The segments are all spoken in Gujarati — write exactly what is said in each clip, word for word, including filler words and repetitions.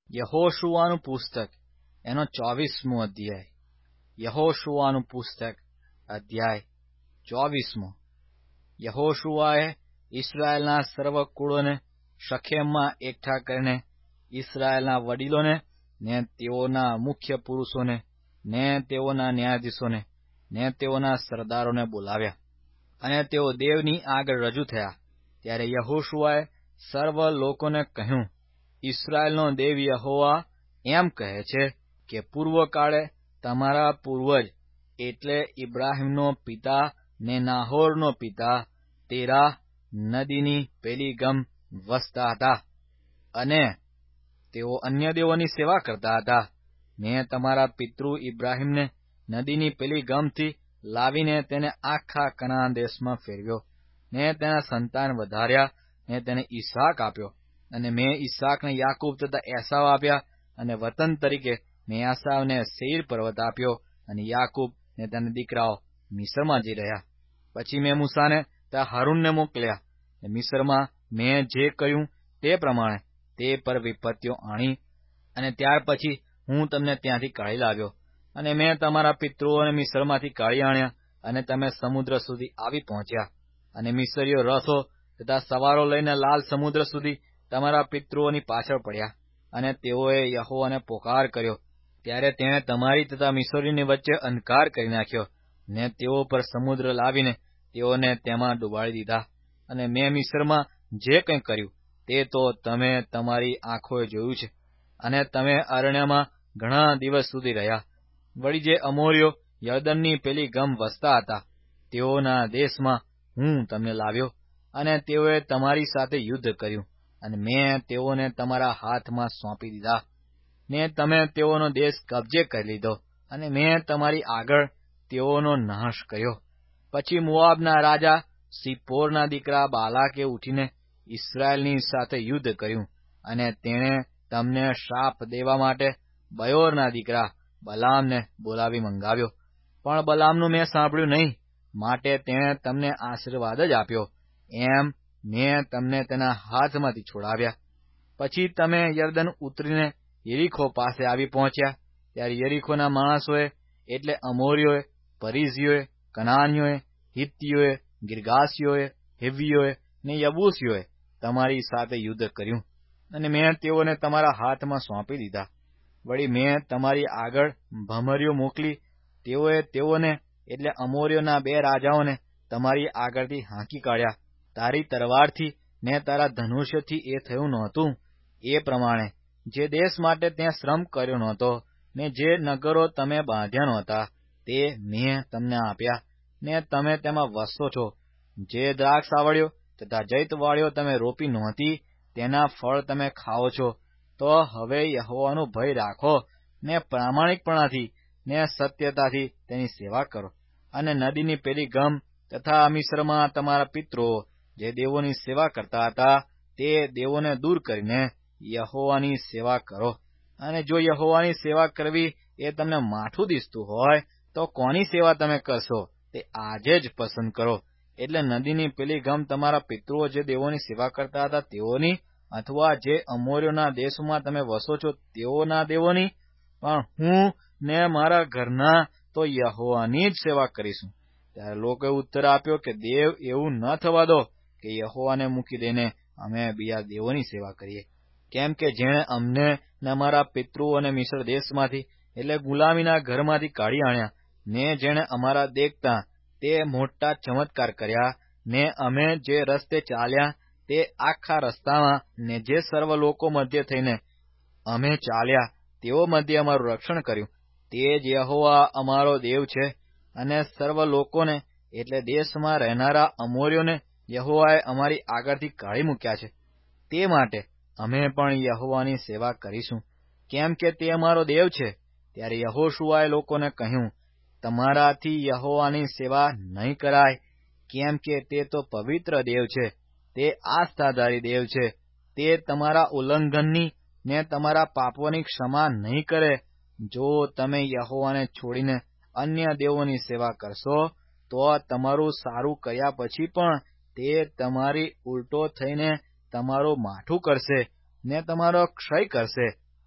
યહોશુઆનું પુસ્તક એનો ચોવીસમો અધ્યાય. યહોશુઆનું પુસ્તક અધ્યાય ચોવીસમો. યહોશુઆએ ઇસ્રાયેલના સર્વ કુળોને શખેમમાં એકઠા કરીને ઇસ્રાયેલના વડીલોને ને તેઓના મુખ્ય પુરુષોને ને તેઓના ન્યાયાધીશોને ને તેઓના સરદારોને બોલાવ્યા, અને તેઓ દેવની આગળ રજૂ થયા. ત્યારે યહોશુઆએ સર્વ લોકોને કહ્યું, ઇસ્રાયેલનો દેવ યહોવા એમ કહે છે કે પૂર્વકાળે તમારા પૂર્વજ એટલે ઇબ્રાહીમનો પિતા ને નાહોરનો પિતા તેરાહ નદીની પેલી ગમ વસતા હતા, અને તેઓ અન્ય દેવોની સેવા કરતા હતા. મેં તમારા પિતૃ ઇબ્રાહીમને નદીની પેલી ગમથી લાવીને તેને આખા કનાન દેશમાં ફેરવ્યો, ને તેના સંતાન વધાર્યા, ને તેને ઈસાક આપ્યો. અને મેં ઈસાકને યાકૂબ તથા એસાવ આપ્યા, અને વતન તરીકે મેં એસાવને સેઈર પર્વત આપ્યો, અને યાકૂબ ને તેના દીકરાઓ મિસ્રમાં જઈ રહ્યા. પછી મેં મૂસાને તથા હારૂનને મોકલ્યા, ને મિસ્રમાં મેં જે કહ્યું તે પ્રમાણે તે પર વિપત્તિઓ આણી, અને ત્યાર પછી હું તમને ત્યાંથી કાઢી લાવ્યો. અને મેં તમારા પિતૃઓને મિસ્રમાંથી કાઢી આણ્યા, અને તમે સમુદ્ર સુધી આવી પહોંચ્યા. અને મિસ્રીઓ રથો તથા સવારો લઈને લાલ સમુદ્ર સુધી તમારા પિતૃઓની પાછળ પડ્યા, અને તેઓએ યહોવાને પોકાર કર્યો. ત્યારે તેણે તમારી તથા મિસ્રીની વચ્ચે અંધકાર કરી નાખ્યો, ને તેઓ પર સમુદ્ર લાવીને તેઓને તેમાં ડુબાડી દીધા. અને મેં મિસ્રમાં જે કંઈ કર્યું તે તો તમે તમારી આંખોએ જોયું છે, અને તમે અરણ્યમાં ઘણા દિવસ સુધી રહ્યા. વળી જે અમોરીઓ યરદનની પેલી ગમ વસતા હતા તેઓના દેશમાં હું તમને લાવ્યો, અને તેઓએ તમારી સાથે યુદ્ધ કર્યું, અને મેં તેઓને તમારા હાથમાં સોંપી દીધા, ને તમે તેઓનો દેશ કબજે કરી લીધો, અને મેં તમારી આગળ તેઓનો નાશ કર્યો. પછી મોઆબના રાજા સિપ્પોરના દીકરા બાલાકે ઉઠીને ઇસ્રાયેલની સાથે યુદ્ધ કર્યું, અને તેણે તમને શાપ દેવા માટે બયોરના દીકરા બલામને બોલાવી મંગાવ્યો. પણ બલામનું મેં સાંભળ્યું નહીં, માટે તેણે તમને આશીર્વાદ જ આપ્યો. એમ મેં તમને તેના હાથમાંથી છોડાવ્યા. પછી તમે યરદન ઉતરીને યરીખો પાસે આવી પહોંચ્યા. ત્યારે યરીખોના માણસોએ એટલે અમોરીઓએ, પરિઝીઓએ, કનાનીઓએ, હિત્તીઓએ, ગિર્ગાશીઓએ, હિવ્વીઓએ ને યબૂસીઓએ તમારી સાથે યુદ્ધ કર્યું, અને મેં તેઓને તમારા હાથમાં સોંપી દીધા. વળી મેં તમારી આગળ ભમરીઓ મોકલી, તેઓએ તેઓને એટલે અમોરીઓના બે રાજાઓને તમારી આગળથી હાંકી કાઢ્યા. તારી તરવારથી ને તારા ધનુષ્યથી એ થયું નહોતું. એ પ્રમાણે જે દેશ માટે તે શ્રમ કર્યો નહોતો, ને જે નગરો તમે બાંધ્યા નહોતા તે મેં તમને આપ્યા, ને તમે તેમાં વસો છો. જે દ્રાક્ષાવળીઓ તથા જૈતવાળીઓ તમે રોપી નહોતી તેના ફળ તમે ખાઓ છો. તો હવે યહોવાનો ભય રાખો, ને પ્રામાણિકપણાથી ને સત્યતાથી તેની સેવા કરો. અને નદીની પેલી ગમ તથા મિસ્રમાં તમારા પિતરો જે દેવોની સેવા કરતા હતા તે દેવોને દૂર કરીને યહોવાની સેવા કરો. અને જો યહોવાની સેવા કરવી એ તમને માઠું દિસતું હોય તો કોની સેવા તમે કરશો તે આજે જ પસંદ કરો. એટલે નદીની પેલી ગમ તમારા પિતૃઓ જે દેવોની સેવા કરતા હતા તેઓની, અથવા જે અમોરીઓના દેશમાં તમે વસો છો તેઓના દેવોની, પણ હું ને મારા ઘરના તો યહોવાની જ સેવા કરીશું. ત્યારે લોકોએ ઉત્તર આપ્યો કે દેવ એવું ન થવા દો કે યહોવાને મૂકી દઈને અમે બીજા દેવોની સેવા કરીએ. કેમ કે જેણે અમને ને અમારા પિતૃઓને મિસ્ર દેશમાંથી એટલે ગુલામીના ઘરમાંથી કાઢી આણ્યા, ને જેણે અમારા દેખતા તે મોટા ચમત્કાર કર્યા, ને અમે જે રસ્તે ચાલ્યા તે આખા રસ્તામાં, ને જે સર્વ લોકો મધ્ય થઈને અમે ચાલ્યા તેઓ મધ્ય અમારું રક્ષણ કર્યું, તે જ યહોવા અમારો દેવ છે. અને સર્વ લોકોને એટલે દેશમાં રહેનારા અમોરીઓને યહોવાએ અમારી આગળથી કાઢી મૂક્યા છે. તે માટે અમે પણ યહોવાની સેવા કરીશું, કેમ કે તે અમારો દેવ છે. ત્યારે યહોશુઆએ લોકોને કહ્યું, તમારાથી યહોવાની સેવા નહીં કરાય, કેમ કે તે તો પવિત્ર દેવ છે, તે આસ્થાધારી દેવ છે. તે તમારા ઉલ્લંઘનની ને તમારા પાપોની ક્ષમા નહીં કરે. જો તમે યહોવાને છોડીને અન્ય દેવોની સેવા કરશો તો તમારું સારું કર્યા પછી પણ તે તમારી ઉલટો થઈને તમારું માઠું કરશે ને તમારો ક્ષય કરશે.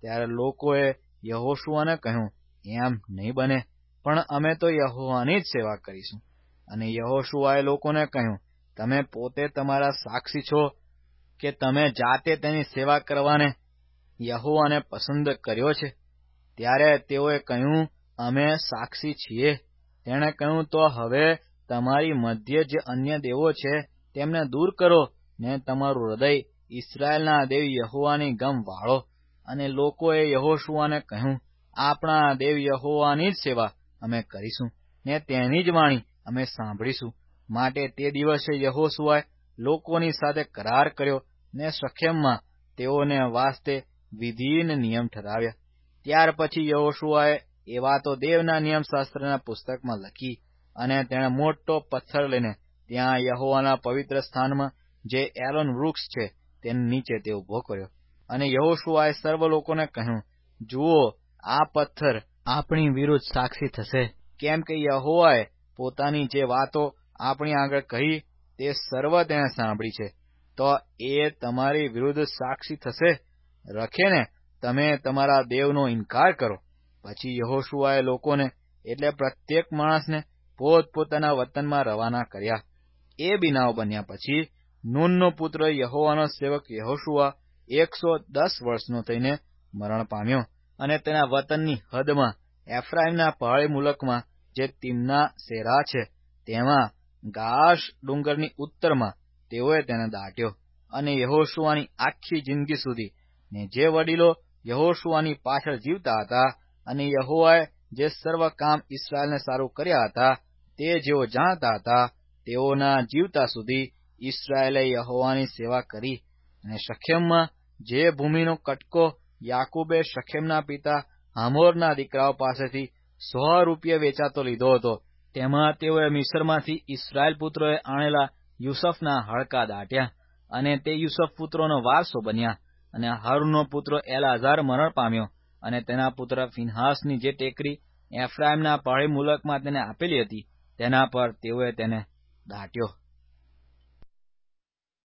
ત્યારે લોકોએ યહોશુઆને કહ્યું, એમ નહીં બને, પણ અમે તો યહોવાની જ સેવા કરીશું. અને યહોશુઆએ લોકોને કહ્યું, તમે પોતે તમારા સાક્ષી છો કે તમે જાતે તેની સેવા કરવાને યહોવાને પસંદ કર્યો છે? ત્યારે તેઓએ કહ્યું, અમે સાક્ષી છીએ. તેણે કહ્યું, તો હવે તમારી મધ્યે જે અન્ય દેવો છે તેમને દૂર કરો ને તમારું હૃદય ઇસ્રાયેલના દેવ યહોવાની ગમ વાળો. અને લોકોએ યહોશુઆને કહ્યું, આપણા દેવ યહોવાની જ સેવા અમે કરીશું ને તેની જ વાણી અમે સાંભળીશું. માટે તે દિવસે યહોશુઆએ લોકોની સાથે કરાર કર્યો ને શેખેમમાં તેઓને વાસ્તે વિધિ ને નિયમ ઠરાવ્યા. ત્યાર પછી યહોશુઆએ એ વાતો દેવના નિયમશાસ્ત્રના પુસ્તકમાં લખી અને તેણે મોટો પથ્થર લઈને ત્યાં યહોવાના પવિત્ર સ્થાનમાં જે એલોન વૃક્ષ છે તેની નીચે તે ઉભો કર્યો. અને યહોશુઆએ સર્વ લોકોને કહ્યું, જુઓ, આ પથ્થર આપણી વિરુદ્ધ સાક્ષી થશે, કેમ કે યહોવાએ પોતાની જે વાતો આપણી આગળ કહી તે સર્વ તેણે સાંભળી છે, તો એ તમારી વિરુદ્ધ સાક્ષી થશે. રખે ને તમે તમારા દેવનો ઇનકાર કરો. પછી યહોશુઆએ લોકોને એટલે પ્રત્યેક માણસને પોતપોતાના વતનમાં રવાના કર્યા. એ બનાવ બન્યા પછી નૂનનો પુત્ર યહોવાનો સેવક યહોશુઆ એકસો દસ વર્ષનો થઈને મરણ પામ્યો. અને તેના વતનની હદમાં એફ્રાઈમના પહાડી મુલકમાં જે તિમ્ના સેરા છે તેમાં ગાશ ડુંગરની ઉત્તરમાં તેઓએ તેને દાટ્યો. અને યહોશુઆની આખી જિંદગી સુધી ને જે વડીલો યહોશુઆની પાછળ જીવતા હતા અને યહોવાએ જે સર્વ કામ ઇસ્રાયેલને સારું કર્યા હતા તે જેઓ જાણતા હતા, તેઓના જીવતા સુધી ઇસ્રાયેલે યહોવાની સેવા કરી. અને શેખેમમાં જે ભૂમિનો કટકો યાકૂબે શેખેમના પિતા હમોરના દીકરાઓ પાસેથી સો રૂપિયે વેચાતો લીધો હતો, તેમાં તેઓએ મિસ્રમાંથી ઇસ્રાયેલ પુત્રોએ આણેલા યુસુફના હાડકાં દાટ્યા. અને તે યુસુફ પુત્રોનો વારસો બન્યા. અને હારૂનનો પુત્ર એલાઝાર મરણ પામ્યો અને તેના પુત્ર ફિનહાસની જે ટેકરી એફ્રાઈમના પહાડી મુલકમાં તેને આપેલી હતી તેના પર તેઓએ તેને દાટ્યો.